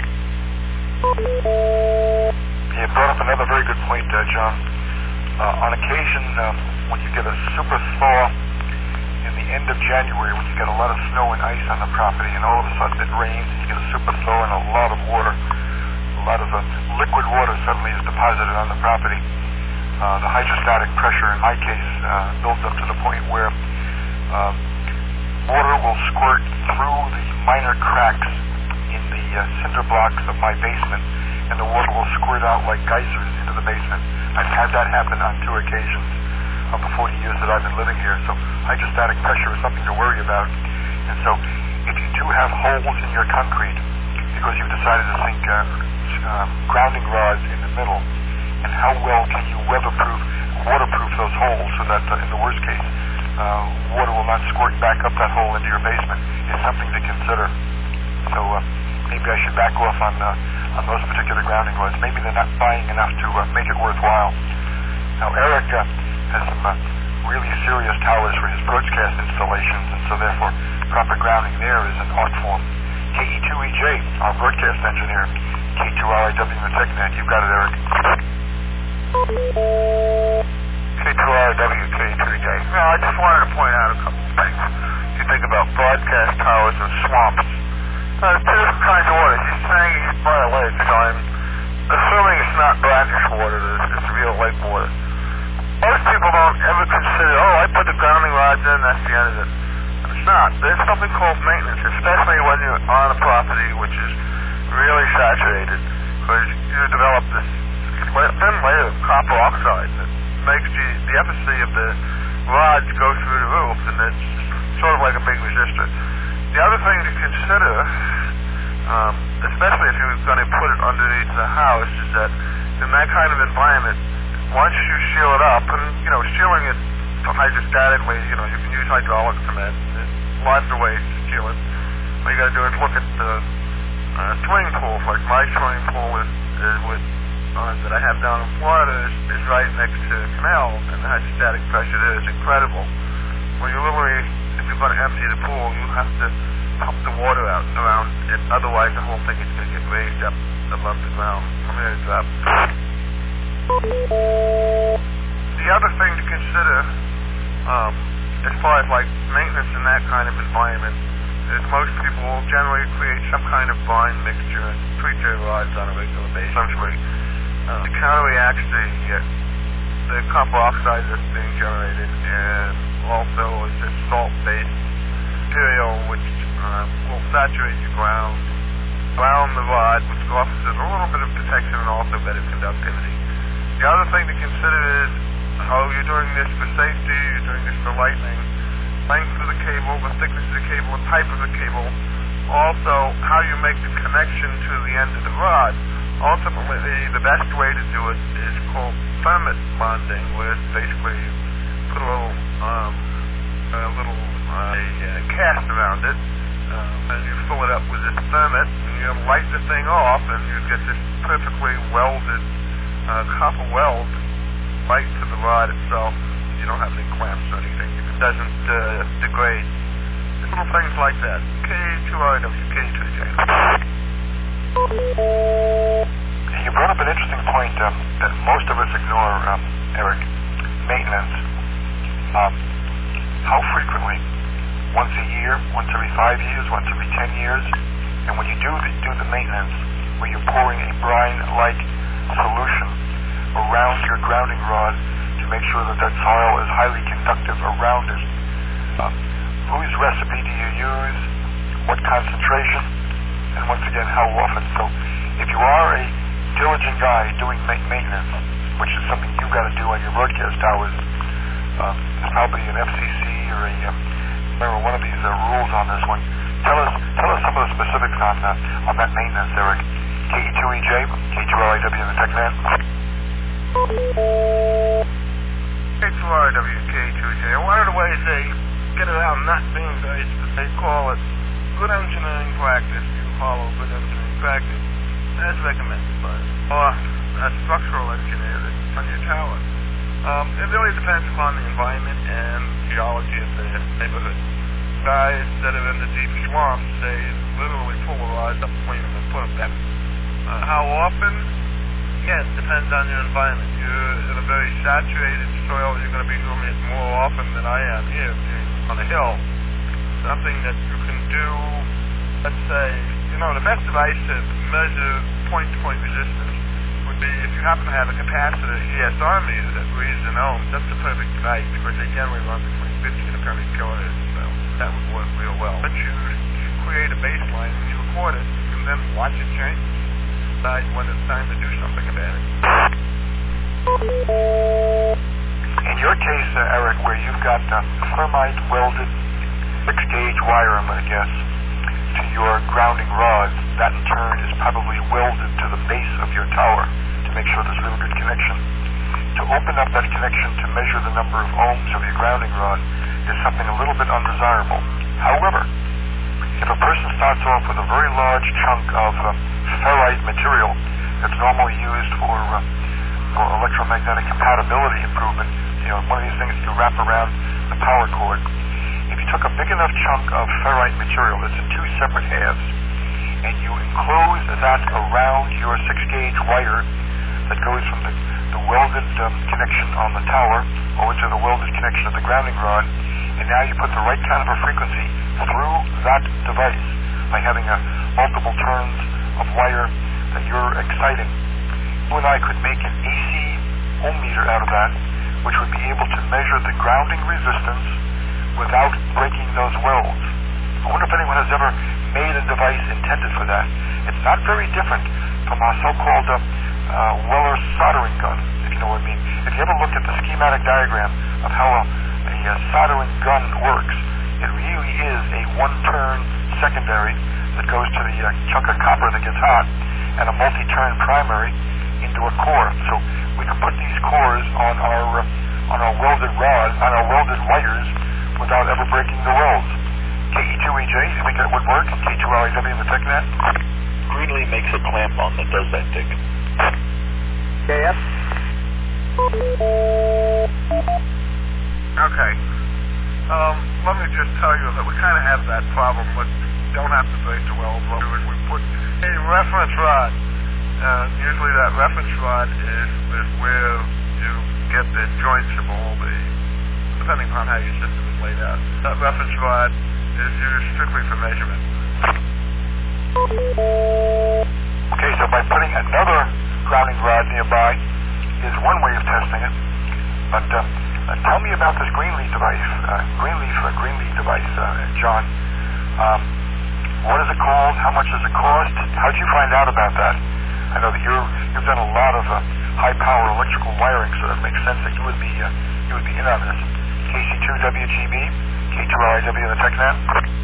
You brought up another very good point, uh, John. Uh, on occasion, uh, when you get a super thaw in the end of January, when you get a lot of snow and ice on the property, and all of a sudden it rains, and you get a super thaw and a lot of water, a lot of uh, liquid water suddenly is deposited on the property. Uh, the hydrostatic pressure, in my case, uh, builds up to the point where uh, water will squirt through the minor cracks in the uh, cinder blocks of my basement, and the water will squirt out like geysers into the basement. I've had that happen on two occasions of the forty years that I've been living here, so hydrostatic pressure is something to worry about. And so if you do have holes in your concrete, because you've decided to sink uh, Um, grounding rods in the middle, and how well can you weatherproof, waterproof those holes so that uh, in the worst case, uh, water will not squirt back up that hole into your basement, is something to consider. So uh, maybe I should back off on uh, on those particular grounding rods. Maybe they're not buying enough to uh, make it worthwhile. Now Eric uh, has some uh, really serious towers for his broadcast installations, and so therefore proper grounding there is an art form. K E two E J, our broadcast engineer, K two R I W in TechNet. You've got it, Eric. K two R I W, K E two E J. No, I just wanted to point out a couple of things. You think about broadcast towers and swamps. Uh, two different kinds of water. She's saying he's by a lake, so I'm assuming it's not brackish water, it's, it's real lake water. Most people don't ever consider, oh, I put the grounding rods in, that's the end of it. It's not. There's something called maintenance, especially when you're on a property which is really saturated, because you develop this thin layer of copper oxide that makes the, the efficacy of the rods go through the roof, and it's sort of like a big resistor. The other thing to consider, um, especially if you're going to put it underneath the house, is that in that kind of environment, once you seal it up, and, you know, sealing it hydrostatically, you know, you can use hydraulic cement. There's lots of ways to seal it. All you got to do is look at the uh, swimming pools. Like my swimming pool is, is with uh, that I have down in Florida is, is right next to the canal, and the hydrostatic pressure there is incredible. Well, you literally, if you're going to empty the pool, you have to pump the water out around it. Otherwise, the whole thing is going to get raised up above the ground. I'm going to drop. The other thing to consider, um, as far as like maintenance in that kind of environment, is most people will generally create some kind of brine mixture and treat their rods on a regular basis. Essentially, uh, to counteract the, uh, the copper oxide that's being generated, and also is this salt-based material which uh, will saturate the ground around the rod, which offers a little bit of protection and also better conductivity. The other thing to consider is how you're doing this for safety, you're doing this for lightning, length of the cable, the thickness of the cable, the type of the cable, also how you make the connection to the end of the rod. Ultimately, the best way to do it is called thermit bonding, where it's basically you put a little, um, a little uh, a cast around it, uh, and you fill it up with this thermit, and you light the thing off, and you get this perfectly welded uh, copper weld right to the rod itself. You don't have any clamps or anything. It doesn't uh, degrade. Just little things like that. K two R W, K two J. You brought up an interesting point um, that most of us ignore, um, Eric. Maintenance. Um, how frequently? Once a year? Once every five years? Once every ten years? And when you do the, do the maintenance, where you're pouring a brine-like solution around your grounding rod to make sure that that soil is highly conductive around it, uh, whose recipe do you use? What concentration? And once again, how often? So if you are a diligent guy doing maintenance, which is something you've got to do on your broadcast towers, um, there's probably an F C C or a um, remember one of these uh, rules on this one. Tell us, tell us some of the specifics on uh, on that maintenance, Eric. K E two E J, K two R I W in the TechNet. K two R I W, K two J. One of the ways they get around not being very, they call it good engineering practice. You follow good engineering practice as recommended by or a structural engineer that's on your tower. Um, it really depends upon the environment and geology of the neighborhood. Guys that are in the deep swamps, they literally pull the rods up, clean them, and put them back. Uh, how often? Again, depends on your environment. You're in a very saturated soil, you're going to be doing it more often than I am here, being on a hill. Something that you can do, let's say, you know, the best device to measure point-to-point resistance would be if you happen to have a capacitor E S R meter that reads an ohm. That's the perfect device because they generally run between fifty and one hundred kilohertz, so that would work real well. Once you create a baseline and you record it, you can then watch it change. Decide when it's time to do something about it. In your case, uh, Eric, where you've got uh, thermite welded six-gauge wire, I'm going to guess, to your grounding rods, that in turn is probably welded to the base of your tower to make sure there's really good connection. To open up that connection to measure the number of ohms of your grounding rod is something a little bit undesirable. However, if a person starts off with a very large chunk of uh, ferrite material that's normally used for, uh, for electromagnetic compatibility improvement, you know, one of these things you wrap around the power cord. If you took a big enough chunk of ferrite material that's in two separate halves, and you enclose that around your six-gauge wire that goes from the, the welded um, connection on the tower over to the welded connection of the grounding rod, and now you put the right kind of a frequency through that device by having a, multiple turns of wire that you're exciting. You and I could make an A C ohm meter out of that, which would be able to measure the grounding resistance without breaking those welds. I wonder if anyone has ever made a device intended for that. It's not very different from our so-called uh, uh, Weller soldering gun, if you know what I mean. If you ever looked at the schematic diagram of how a, a, a soldering gun works, it really is a one-turn secondary that goes to the uh, chunk of copper that gets hot and a multi-turn primary into a core. So we can put these cores on our uh, on our welded rods, on our welded wires, without ever breaking the welds. K E two E J, you think that would work? K two R I W in the TechNet? Greenlee makes a clamp on that does that, Dick. Okay. Um, let me just tell you that we kind of have that problem, but don't have to face the well. We put a reference rod. Uh, usually that reference rod is, is where you get the joints of all the, depending upon how your system is laid out. That reference rod is used strictly for measurement. Okay, so by putting another grounding rod nearby is one way of testing it. But uh, uh, tell me about this Greenleaf device, uh, Greenleaf uh, Greenleaf device, uh, John. Um, what is it called? How much does it cost? How did you find out about that? I know that you're, you've done a lot of uh, high-power electrical wiring, so it makes sense that you would be uh, you would be in on this. K C two W G B, K two R I W in the TechNet.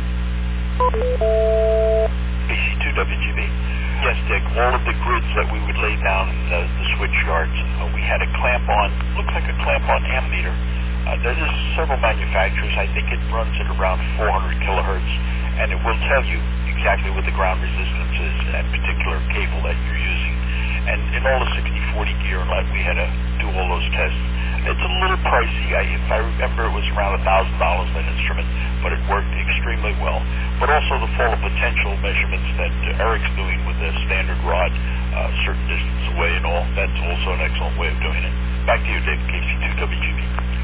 K C two W G B. Yes, Dick. All of the grids that we would lay down in the, the switch yards, uh, we had a clamp-on, looks like a clamp-on ammeter. Uh, there is several manufacturers. I think it runs at around four hundred kilohertz, and it will tell you exactly what the ground resistance is in that particular cable that you're using. And in all the sixty forty gear, like we had to do all those tests. It's a little pricey. I, if I remember, it was around one thousand dollars an instrument, but it worked extremely well. But also the fall of potential measurements that uh, Eric's doing with the standard rod, uh, certain distance away and all, that's also an excellent way of doing it. Back to you, Dick, K C two W G B.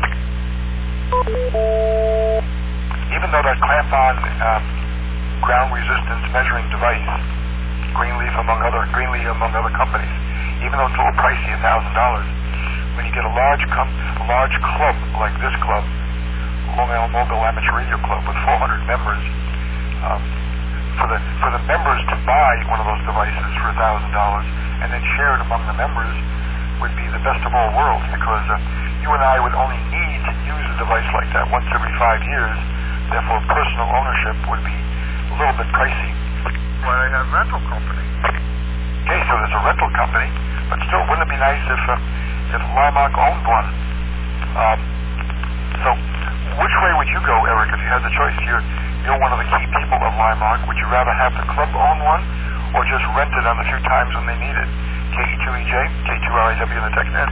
Even though that clamp-on um, ground resistance measuring device, Greenleaf among other Greenleaf among other companies, even though it's a little pricey, a thousand dollars, when you get a large com- a large club like this club, Long Island Mobile Amateur Radio Club with four hundred members, um, for the for the members to buy one of those devices for a thousand dollars and then share it among the members would be the best of all worlds, because uh, you and I would only need to use a device like that once every five years. Therefore, personal ownership would be a little bit pricey. Well, they have rental company. Okay, so there's a rental company, but still, wouldn't it be nice if uh, if Limark owned one? Um, so, which way would you go, Eric, if you had the choice? You're you're one of the key people of Limark. Would you rather have the club own one, or just rent it on the few times when they need it? K E two E J, K two R I W in the TechNet.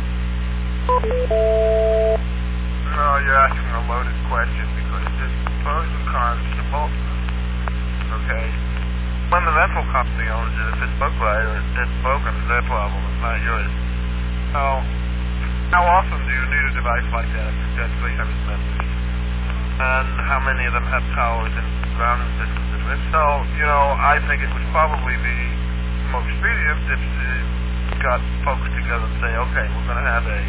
No, you're asking a loaded question, because there's pros and cons to both. Okay? When the rental company owns it, if it's broke right or it's broken, it's their problem, it's not yours. So, how often do you need a device like that if you've got three hundred members? And how many of them have towers and grounding systems with? So, you know, I think it would probably be more expedient if you got folks together and say, okay, we're going to have a,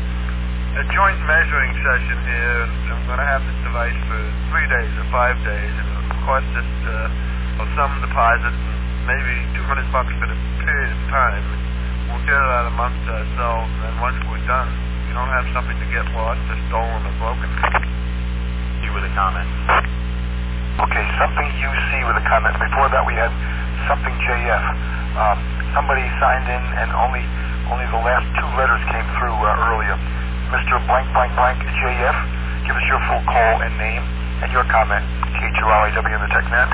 a joint measuring session here, and I'm going to have this device for three days or five days, and it'll cost us uh, some deposit, maybe two hundred bucks for the period of time. We'll get it out a month or so, and then once we're done, you don't have something to get lost or stolen or broken. You with a comment. Okay, something U C with a comment. Before that, we had something J F. Um, somebody signed in, and only only the last two letters came through uh, earlier. Mister Blank Blank Blank J F, give us your full call and name and your comment. K two R I W in the TechNet.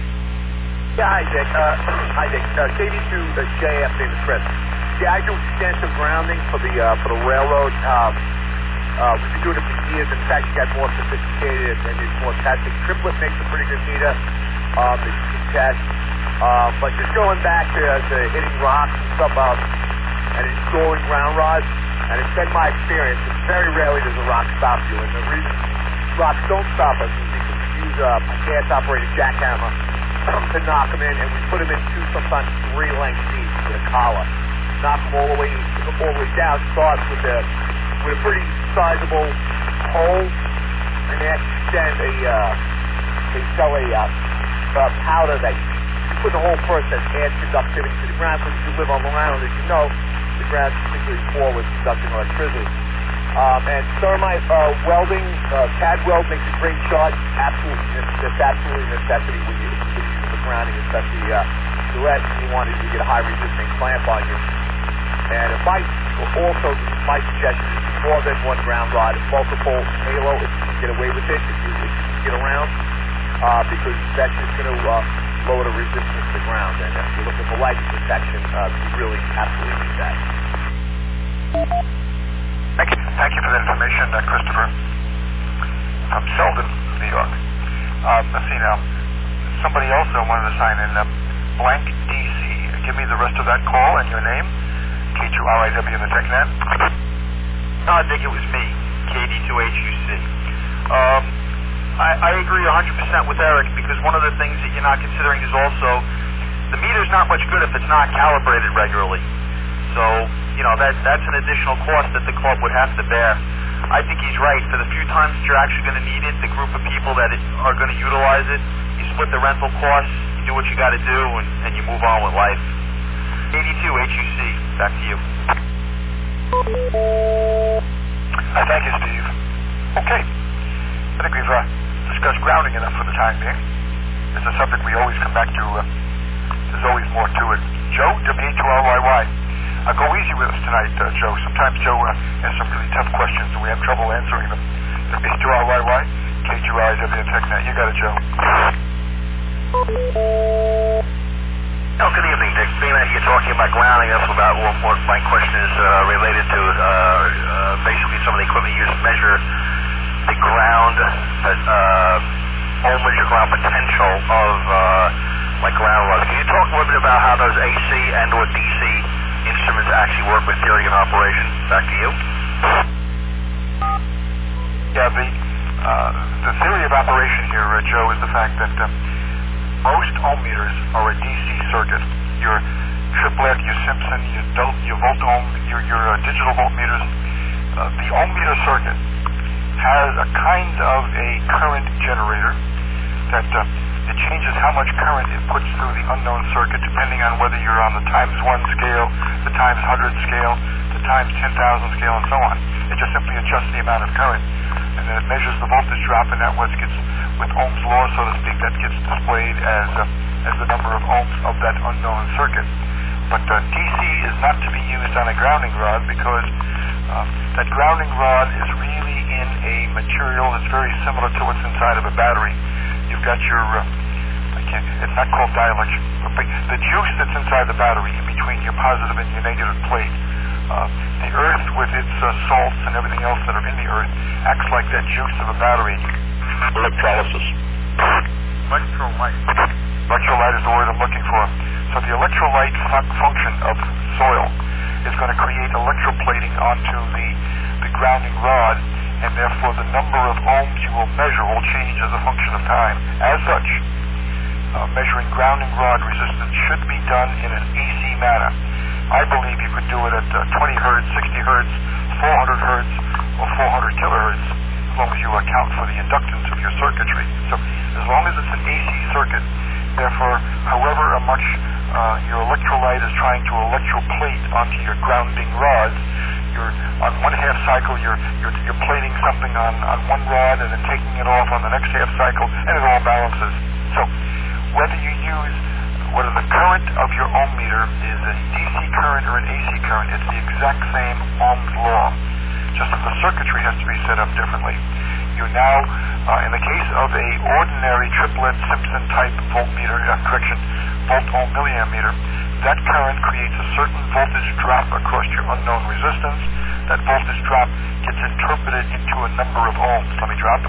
Yeah, hi Dick. Uh, hi Dick. Uh, K D two uh, J F in the Chris. Yeah, I do extensive grounding for the uh, for the railroad. Um, uh, we've been doing it for years. In fact, it got more sophisticated and it's more testing. Triplet makes a pretty good meter. Um, that you can test. Um, but just going back to, to hitting rocks and stuff out and installing ground rods, and it's been my experience, it's very rarely does a rock stop you. And the reason rocks don't stop us is because we use uh, a gas-operated jackhammer to knock them in, and we put them in two, sometimes three lengths deep with a collar. Knock them all the way, all the way down. Starts with a with a pretty sizable hole, and they extend a uh, they sell a uh, uh, powder that you put in the hole first that adds conductivity to the ground. So if you live on Long Island, as you know, the ground is particularly poor with conducting electricity. Um, and thermite uh, welding, uh, C A D weld makes a great shot. Absolutely, that's absolutely a necessity when you use the grounding, especially uh, the rest you want is you get a high resisting clamp on you. And it might also, my suggestion is more than one ground rod, multiple halo if you can get away with it, if you, if you can get around, uh, because that's just going to uh, lower the resistance to the ground. And if you're looking for light protection, uh, you really absolutely need that. Thank you for that information, uh, Christopher. From Selden, New York. Uh, let's see now. Somebody else uh, wanted to sign in. Uh, blank D C. Give me the rest of that call and your name. K two R I W in the TechNet. No, I think it was me, K D two H U C. Um, I, I agree one hundred percent with Eric, because one of the things that you're not considering is also the meter's not much good if it's not calibrated regularly. So, you know, that that's an additional cost that the club would have to bear. I think he's right. For the few times that you're actually going to need it, the group of people that it, are going to utilize it, you split the rental costs, you do what you got to do, and, and you move on with life. eighty-two H U C, back to you. Uh, thank you, Steve. Okay. I think we've uh, discussed grounding enough for the time being. It's a subject we always come back to. Uh, there's always more to it. Joe, W A two R Y Y. Uh, go easy with us tonight, uh, Joe. Sometimes Joe uh, has some really tough questions and we have trouble answering them. W A two R Y Y, K two R I W TechNet. You got it, Joe. Oh, good evening, Dick. Being that you're talking about grounding, that's about what, what my question is uh, related to. Uh, uh, basically, some of the equipment used to measure the ground, uh, uh, ohmage or ground potential of uh, like ground rods. Can you talk a little bit about how those A C and or D C instruments actually work with theory of operation? Back to you. Yeah, the uh, the theory of operation here, uh, Joe, is the fact that uh, most ohm meters are a D C circuit. Your triplet, your Simpson, your, Dol- your volt ohm, your, your uh, digital voltmeters. Uh, the ohm meter circuit has a kind of a current generator that uh, it changes how much current it puts through the unknown circuit depending on whether you're on the times one scale, the times one hundred scale, the times ten thousand scale, and so on. It just simply adjusts the amount of current. And then it measures the voltage drop, and that what gets, with Ohm's law, so to speak, that gets displayed as uh, as the number of ohms of that unknown circuit. But uh, D C is not to be used on a grounding rod because uh, that grounding rod is really in a material that's very similar to what's inside of a battery. You've got your, uh, I can't, it's not called dielectric, but the juice that's inside the battery in between your positive and your negative plate. Uh, the earth with its uh, salts and everything else that are in the earth acts like that juice of a battery. Electrolysis. Electrolyte. Electrolyte is the word I'm looking for. So the electrolyte fun- function of soil is going to create electroplating onto the, the grounding rod, and therefore the number of ohms you will measure will change as a function of time. As such, uh, measuring grounding rod resistance should be done in an A C manner. I believe you could do it at uh, twenty hertz, sixty hertz, four hundred hertz, or four hundred kilohertz, as long as you account for the inductance of your circuitry. So as long as it's an A C circuit, therefore, however much uh, your electrolyte is trying to electroplate onto your grounding rods, you're on one half cycle, you're, you're, you're plating something on, on one rod and then taking it off on the next half cycle, and it all balances. So whether you use whether the current of your ohm meter is a D C current or an A C current, it's the exact same Ohm's law, just that the circuitry has to be set up differently. You're now, uh, in the case of a ordinary triplet Simpson type voltmeter, uh, correction, volt ohm milliammeter, that current creates a certain voltage drop across your unknown resistance. That voltage drop gets interpreted into a number of ohms. Let me drop.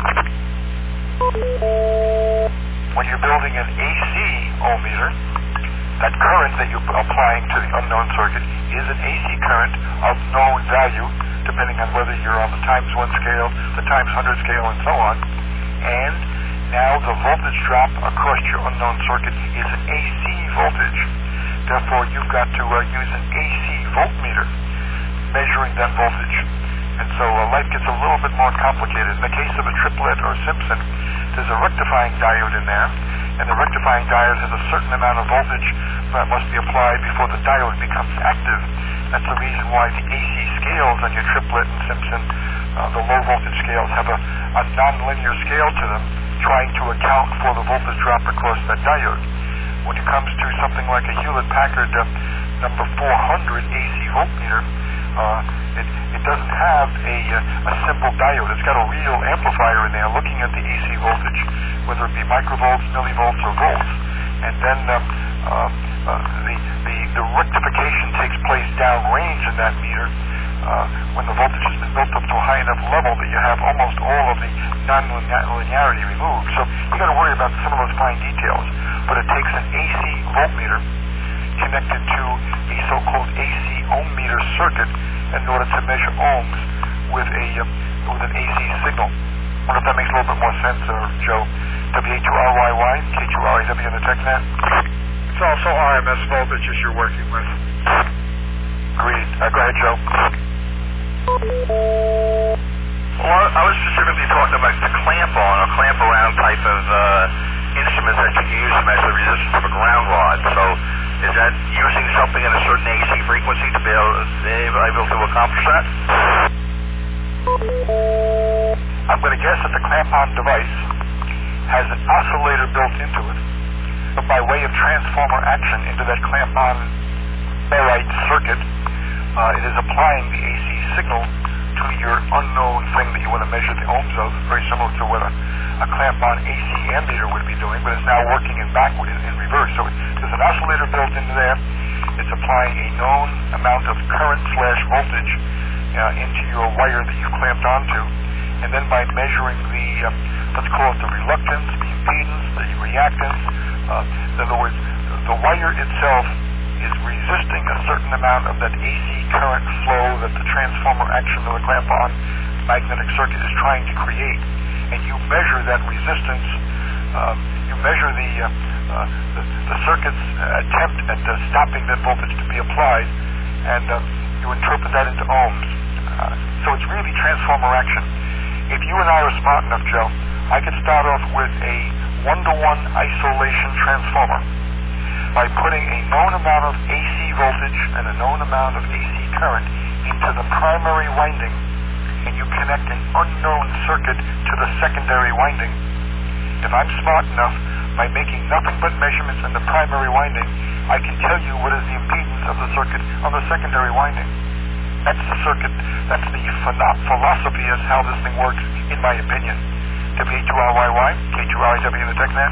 When you're building an A C ohm meter, that current that you're applying to the unknown circuit is an A C current of known value, depending on whether you're on the times one scale, the times one hundred scale, and so on. And now the voltage drop across your unknown circuit is an A C voltage. Therefore, you've got to uh, use an A C voltmeter measuring that voltage. And so uh, life gets a little bit more complicated. In the case of a triplet or Simpson, there's a rectifying diode in there, and the rectifying diode has a certain amount of voltage that must be applied before the diode becomes active. That's the reason why the A C scales on your triplet and Simpson, uh, the low voltage scales, have a, a non-linear scale to them, trying to account for the voltage drop across that diode. When it comes to something like a Hewlett-Packard uh, number four hundred A C voltmeter, uh, it, it doesn't have a, uh, a simple diode. It's got a real amplifier in there looking at the A C voltage, whether it be microvolts, millivolts, or volts. And then um, uh, uh, the, the, the rectification takes place downrange in that meter uh, when the voltage has been built up to a high enough level that you have almost all of the non-linearity removed. So you got to worry about some of those fine details. But it takes an A C voltmeter connected to a so-called A C ohm meter circuit in order to measure ohms with a uh, with an A C signal. I wonder if that makes a little bit more sense, uh, Joe. W A two R Y Y, K two R A W in the TechNet. It's also R M S voltages you're working with. Agreed. Uh, go ahead, Joe. Well, I was specifically talking about the clamp-on or clamp-around type of uh, instruments that you can use to measure the resistance of a ground rod. So is that using something at a certain A C frequency to be able, be able to accomplish that? I'm going to guess that the clamp-on device has an oscillator built into it, but by way of transformer action into that clamp-on ferrite circuit, uh, it is applying the A C signal to your unknown thing that you want to measure the ohms of, very similar to what a, a clamp-on A C ammeter would be doing, but it's now working in backward, in, in reverse. So it, there's an oscillator built into there. It's applying a known amount of current slash voltage uh, into your wire that you've clamped onto, and then by measuring the, uh, let's call it the reluctance, the impedance, the reactance, uh, in other words, the wire itself is resisting a certain amount of that A C current flow that the transformer action of the clamp-on magnetic circuit is trying to create. And you measure that resistance, uh, you measure the, uh, uh, the, the circuit's attempt at uh, stopping that voltage to be applied, and uh, you interpret that into ohms. Uh, so it's really transformer action. If you and I are smart enough, Joe, I could start off with a one-to-one isolation transformer by putting a known amount of A C voltage and a known amount of A C current into the primary winding, and you connect an unknown circuit to the secondary winding. If I'm smart enough, by making nothing but measurements in the primary winding, I can tell you what is the impedance of the circuit on the secondary winding. That's the circuit, that's the ph- philosophy as how this thing works, in my opinion. W A two R Y Y, K two R A W in the TechNet.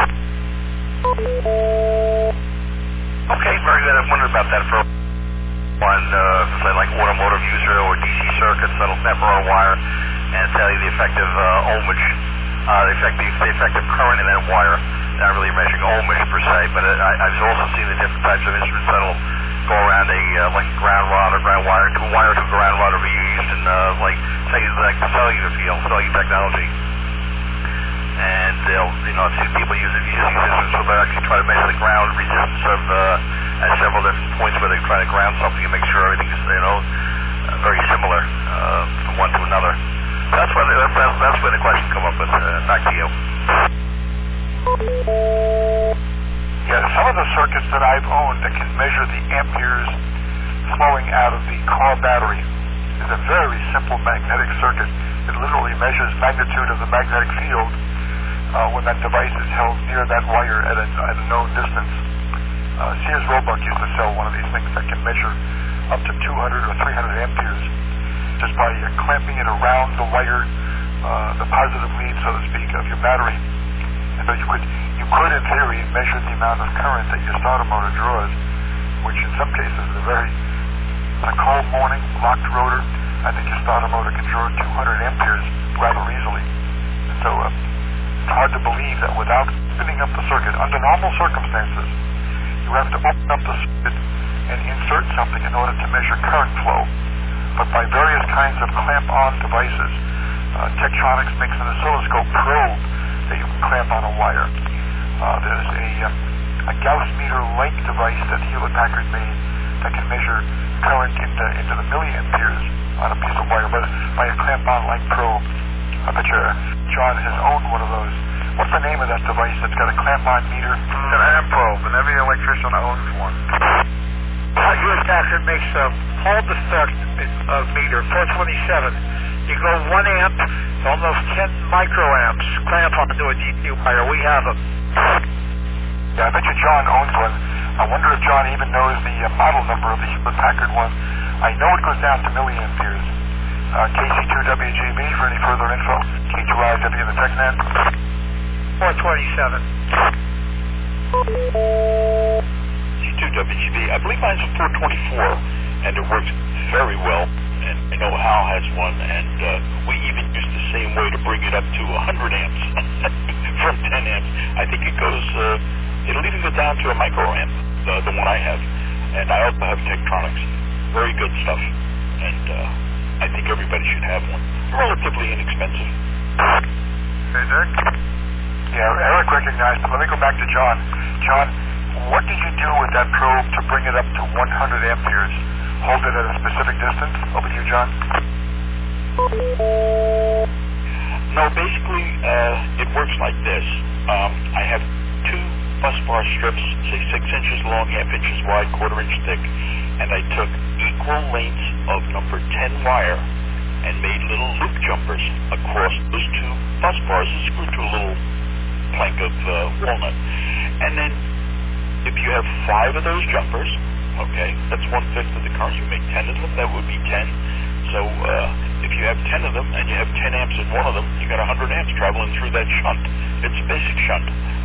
Okay, very good. I've wondered about that for one, uh, say like automotive user or D C circuits that'll snap on a wire and tell you the effective uh, ohmage, uh, the effective, the effective current in that wire. Not really measuring ohmage per se, but it, I, I've also seen the different types of instruments that'll go around a uh, like ground rod or ground wire to a wire to a ground rod will be used in uh, like say like the cellular field, cellular technology. And they'll, you know, I've seen people use it, using these instruments where they actually try to measure the ground resistance of uh, at several different points where they try to ground something and make sure everything's, you know, uh, very similar uh, from one to another. That's where the, that's, that's where the questions come up with. Uh, back to you. Yeah, some of the circuits that I've owned that can measure the amperes flowing out of the car battery is a very simple magnetic circuit. It literally measures magnitude of the magnetic field uh, when that device is held near that wire at a, at a known distance. Uh, Sears Roebuck used to sell one of these things that can measure up to two hundred or three hundred amperes just by uh, clamping it around the wire, uh, the positive lead, so to speak, of your battery. And so you could, you could, in theory, measure the amount of current that your starter motor draws, which in some cases is a very, on a cold morning, locked rotor, I think your starter motor can draw two hundred amperes rather easily. And so uh, it's hard to believe that without spinning up the circuit, under normal circumstances, you have to open up the circuit and insert something in order to measure current flow. But by various kinds of clamp-on devices, uh, Tektronix makes an oscilloscope probe that you can clamp on a wire. Uh, there's a, uh, a Gauss meter-like device that Hewlett-Packard made that can measure current into, into the milliamperes on a piece of wire, but by a clamp-on-like probe. I bet you John has owned one of those. What's the name of that device that's got a clamp-on meter? It's an amp probe, and every electrician owns one. Hewlett-Packard makes a Hall-Destruct uh, meter, four twenty-seven. You go one amp to almost ten microamps, clamp onto a D C wire. We have them. Yeah, I bet you John owns one. I wonder if John even knows the uh, model number of the Hewlett-Packard one. I know it goes down to milliamperes. Uh, K C two W G B for any further info. K two R W in the TechNet. four twenty-seven. K two W G B. I believe mine's a four twenty-four, and it works very well. And I know how Al has one, and uh, we even used the same way to bring it up to one hundred amps from ten amps. I think it goes, uh, it'll even go down to a microamp, the, the one I have. And I also have Tektronix. Very good stuff. And uh, I think everybody should have one. Relatively inexpensive. Hey, Dick? Yeah, Eric recognized, but let me go back to John. John, what did you do with that probe to bring it up to one hundred amperes? Hold it at a specific distance? Over to you, John. No, basically, uh, it works like this. Um, I have two bus bar strips, say six inches long, half inches wide, quarter inch thick, and I took equal lengths of number ten wire and made little loop jumpers across those two bus bars and screwed to a little plank of uh, walnut. And then if you have five of those jumpers, okay, that's one-fifth of the current. You make ten of them, that would be ten. So uh, if you have ten of them and you have ten amps in one of them, you got one hundred amps traveling through that shunt. It's a basic shunt.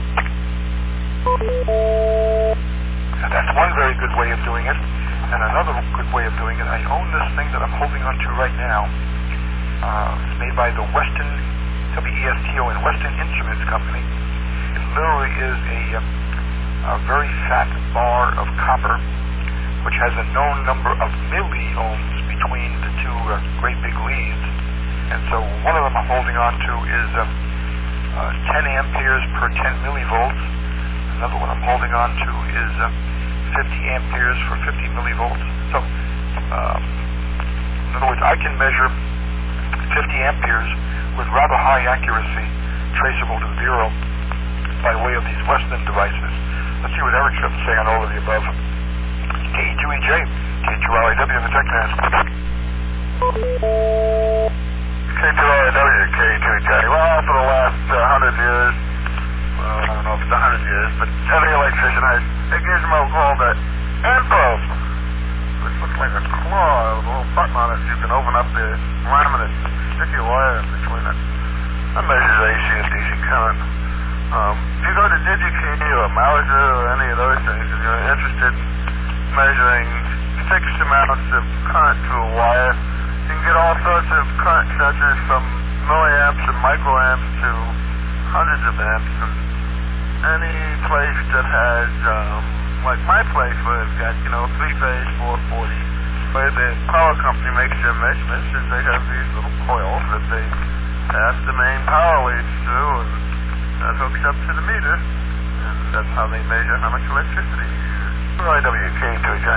That's one very good way of doing it. And another good way of doing it, I own this thing that I'm holding onto right now. Uh, it's made by the Weston, W E S T O N, Weston Instruments Company. It literally is a, a very fat bar of copper, which has a known number of milliohms between the two uh, great big leads. And so one of them I'm holding on to is uh, uh, ten amperes per ten millivolts. Another one I'm holding on to is uh, fifty amperes for fifty millivolts. So, um, in other words, I can measure fifty amperes with rather high accuracy, traceable to zero, by way of these Weston devices. Let's see what Eric's got to say on all of the above. K E two E J, K two R I W in the TechNet. K two R I W, K E two E J. Well, for the last uh, hundred years, well, I don't know if it's a hundred years, but every electrician has a gizmo called an hand probe, which looks like a claw with a little button on it. You can open up the laminate, stick your wire in between it. That measures A C and D C current. Um, if you go to DigiKey or Mauser or any of those things, and you're interested in measuring fixed amounts of current through a wire, you can get all sorts of current sensors from milliamps and microamps to hundreds of amps. And any place that has, um, like my place where it's got, you know, three-phase four forty, where the power company makes their measurements, is they have these little coils that they pass the main power leads through, and that hooks up to the meter, and that's how they measure how much electricity you use. I W K two J.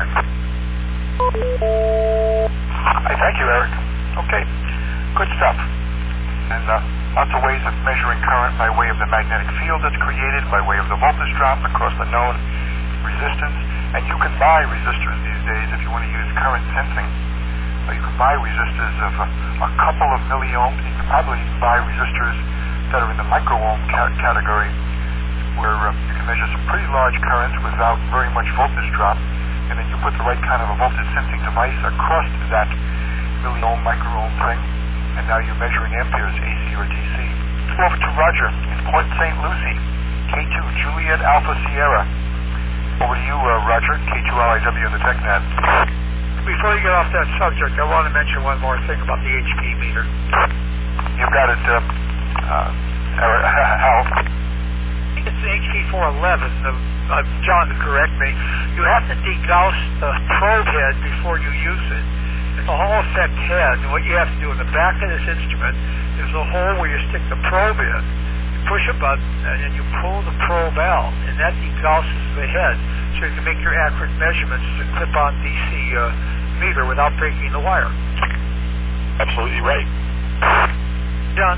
Hey, thank you, Eric. Okay, good stuff. And uh, lots of ways of measuring current by way of the magnetic field that's created, by way of the voltage drop across the known resistance. And you can buy resistors these days if you want to use current sensing. Uh, you can buy resistors of uh, a couple of milliohms. You can probably buy resistors that are in the microohm ca- category, where uh, you can measure some pretty large currents without very much voltage drop. And then you put the right kind of a voltage sensing device across that milliohm, microohm thing, and now you're measuring amperes, A C or D C. Let's go over to Roger in Port Saint Lucie, K two Juliet Alpha Sierra. Over to you, uh, Roger, K two R I W in the TechNet. Before you get off that subject, I want to mention one more thing about the H P meter. You've got it, uh, uh, Hal. It's the H P four eleven. The, uh, John, correct me. You have to degauss the probe head before you use it. It's a Hall effect head, and what you have to do in the back of this instrument is a hole where you stick the probe in. You push a button, and then you pull the probe out, and that degausses the head, so you can make your accurate measurements to clip-on D C uh, meter without breaking the wire. Absolutely right. John?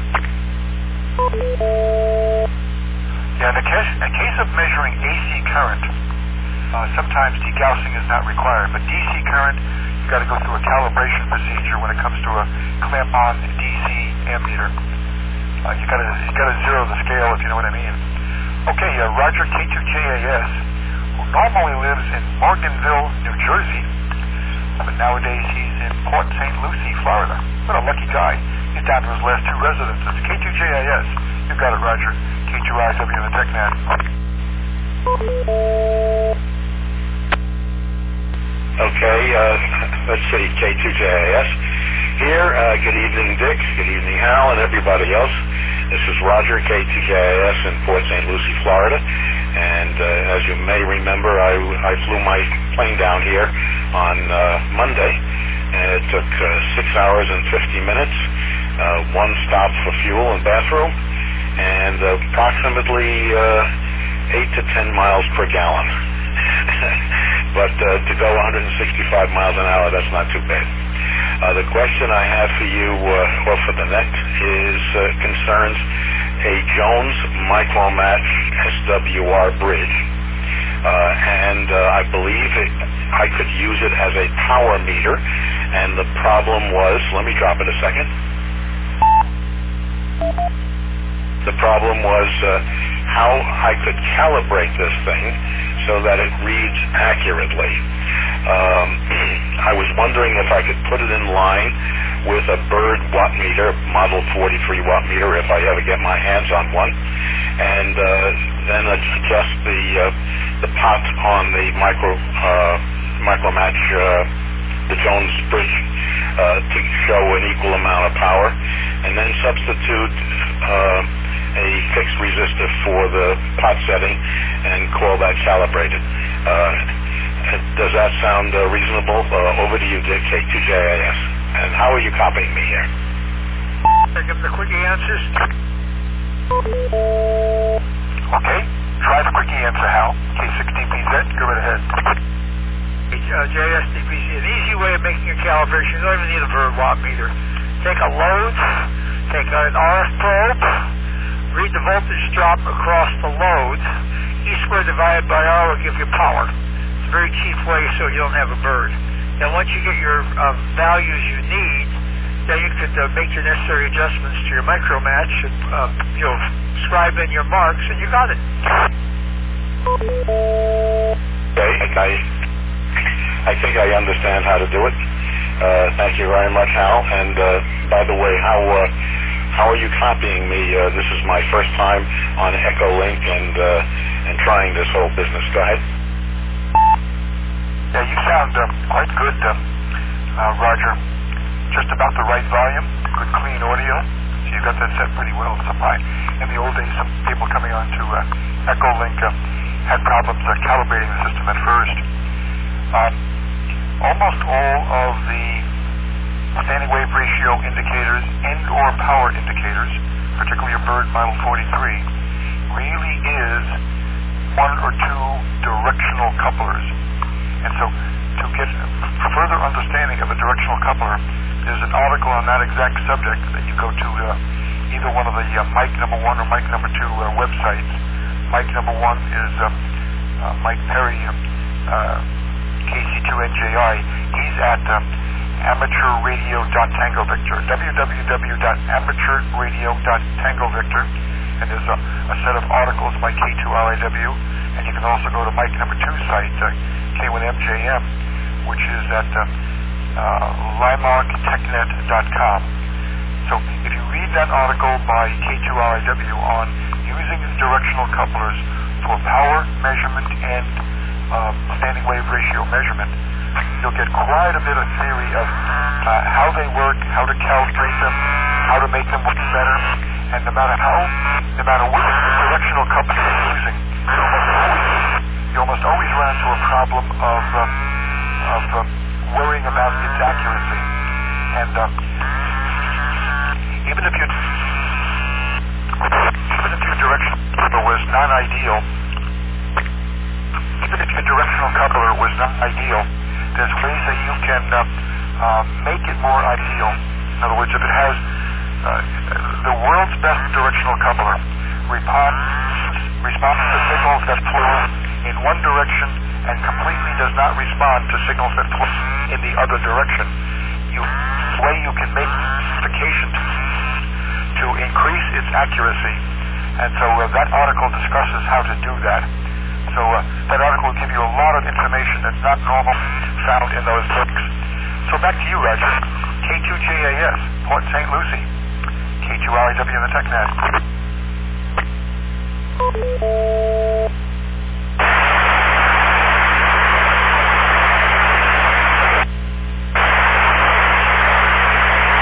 Yeah, in the case, in case of measuring A C current, uh, sometimes degaussing is not required, but D C current, you've got to go through a calibration procedure when it comes to a clamp-on D C ammeter. Uh, you got to you got to zero the scale, if you know what I mean. Okay, uh, Roger K two J A S, who normally lives in Morganville, New Jersey, but nowadays he's in Port Saint Lucie, Florida. What a lucky guy. He's down to his last two residences. K two J A S, you got it, Roger. K two R I W in the TechNet. Okay, uh, let's see, K two J A S. Here, Uh, good evening, Dick. Good evening, Hal, and everybody else. This is Roger, K two J I S in Port Saint Lucie, Florida. And uh, as you may remember, I, I flew my plane down here on uh, Monday, and it took uh, six hours and fifty minutes, uh, one stop for fuel and bathroom, and uh, approximately uh, eight to ten miles per gallon. But uh, to go one hundred sixty-five miles an hour, that's not too bad. Uh, the question I have for you, uh, or for the net, is uh, concerns a Jones Micromatch S W R bridge, uh, and uh, I believe it, I could use it as a power meter. And the problem was, let me drop it a second. The problem was uh, how I could calibrate this thing so that it reads accurately. Um, I was wondering if I could put it in line with a Bird watt meter, model forty-three watt meter, if I ever get my hands on one, and uh, then adjust the uh, the pot on the micro uh, Micromatch, uh, the Jones bridge, uh, to show an equal amount of power, and then substitute uh, a fixed resistor for the pot setting and call that calibrated. Uh, does that sound uh, reasonable? Uh, over to you, Dick, K two J I S. And how are you copying me here? I give the quickie answers. Okay. Try the quickie answer, Hal. K six D P Z, go right ahead. Uh, J S D P Z, an easy way of making a calibration. You don't even need a Bird watt meter. Take a load, take an R F probe, read the voltage drop across the load. E squared divided by R will give you power. It's a very cheap way so you don't have a bird. Then once you get your uh, values you need, then you could uh, make your necessary adjustments to your Micromatch and uh, you'll scribe in your marks and you got it. Okay, I, I think I understand how to do it. Uh, thank you very much, Hal. And uh, by the way, how uh, how are you copying me? Uh, this is my first time on Echolink and uh, and trying this whole business. Go ahead. Yeah, you sound uh, quite good, uh, uh, Roger. Just about the right volume, good clean audio. So you got that set pretty well. So fine. In the old days, some people coming on to uh, Echolink uh, had problems uh, calibrating the system at first. Um, almost all of the standing wave ratio indicators and or power indicators, particularly your Bird Model forty-three, really is one or two directional couplers. And so to get further understanding of a directional coupler, there's an article on that exact subject that you go to uh, either one of the uh, Mike number one or Mike number two uh, websites. Mike number one is uh, uh, Mike Perry, uh, K C two N J I. He's at um, amateur radio dot tango victor, w w w dot amateur radio dot tango victor, and there's a, a set of articles by K two R I W, and you can also go to Mike number two site, uh, K one M J M, which is at uh, uh, limark technet dot com. So if you read that article by K two R I W on using directional couplers for power measurement and uh, standing wave ratio measurement, you'll get quite a bit of theory of uh, how they work, how to calibrate them, how to make them work better, and no matter how, no matter which directional coupler you're using, you almost always, you almost always run into a problem of um, of um, worrying about its accuracy. And um, even if you even if your directional coupler was not ideal, even if your directional coupler was not ideal, there's ways that you can uh, uh, make it more ideal. In other words, if it has uh, the world's best directional coupler responds, responds to signals that flow in one direction and completely does not respond to signals that flow in the other direction, you, the way you can make modifications to increase its accuracy. And so uh, that article discusses how to do that. So uh, that article will give you a lot of information that's not normal found in those books. So back to you, Roger. K two J A S, Port Saint Lucie. K two R I W in the TechNet.